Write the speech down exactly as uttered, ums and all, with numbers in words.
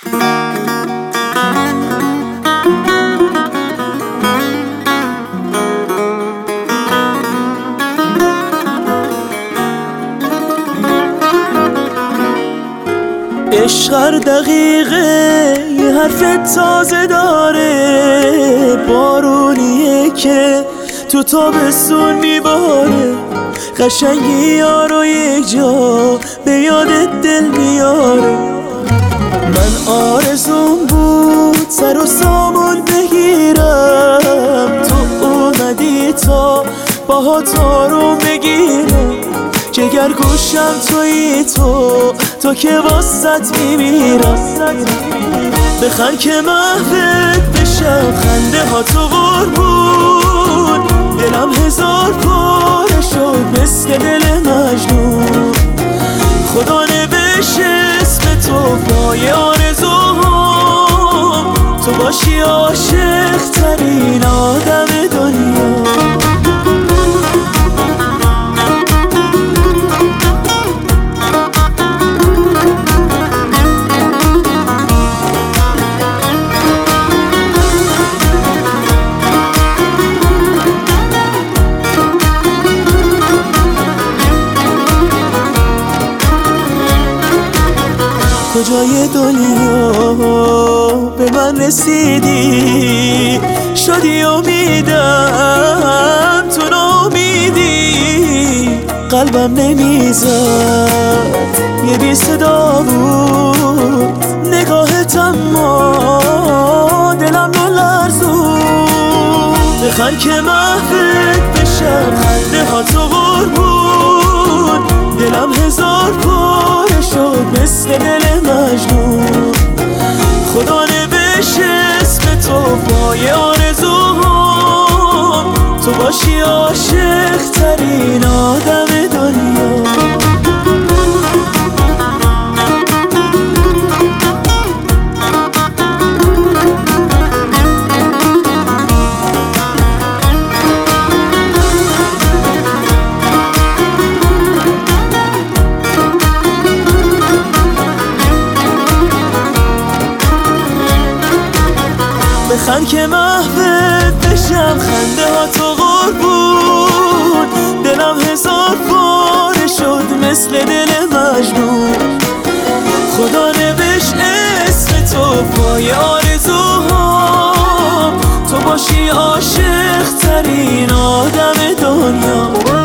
عشق هر دقیقه یه حرف تازه داره، بارونیه که تو تابستون میباره، قشنگی یارو یک جا به یادت دل میاره. من آرزون بود سر و سامون بگیرم، تو اومدی تا باهات آروم بگیرم، جگر گوشم تویی تو تو که واسط میمیرم. بخند که محوت بشم خنده ها تو قربون، دلم هزار پاره شد مثل دل مجنون. خدا نوشت اسم تو پای آرزوهام، تو باشی عاشق ترین آدم دنیا. کجای دنیا به من رسیدی، شدی امیدم تو ناامیدی، قلبم نمیزد یه بی صدا بود، نگاهت اما دلم نلرزون. بخند که محوت بشم خنده ها تو قربون، دلم هزار پاره شد مثل دل مجنون. خدا نوشت اسم تو پای آرزوهام، تو باشی عاشق ترین آدم دنیا. بخند که محوت بشم خنده ها تو قربون، دلم هزار پاره شد مثل دل مجنون. خدا نوشت اسم تو پای آرزوهام، تو باشی عاشق ترین آدم دنیا.